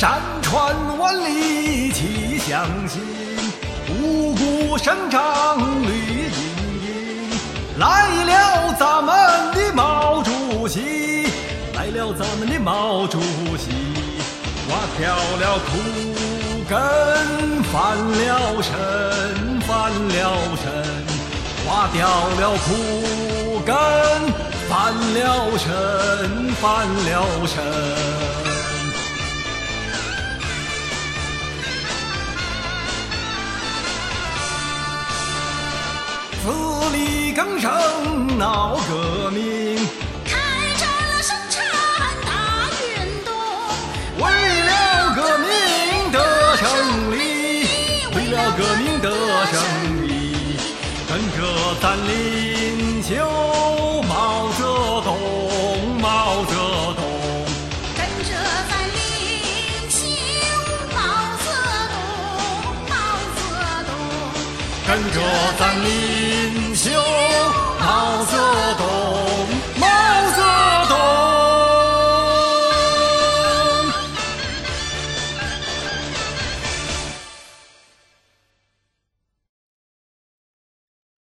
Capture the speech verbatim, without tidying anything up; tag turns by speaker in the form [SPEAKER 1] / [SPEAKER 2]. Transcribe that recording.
[SPEAKER 1] 山川万里齐相行，五谷生长绿茵茵。来了咱们的毛主席，来了咱们的毛主席，挖掉了土根，翻了身，翻了身，挖掉了土根，翻了身，翻了身。自力更生闹革命，
[SPEAKER 2] 开展了生产大运动，
[SPEAKER 1] 为了革命的胜利，为了革命的胜利，跟着咱领袖毛泽东，毛泽东，
[SPEAKER 2] 跟着咱领袖毛泽东，毛泽东，
[SPEAKER 1] 跟着咱领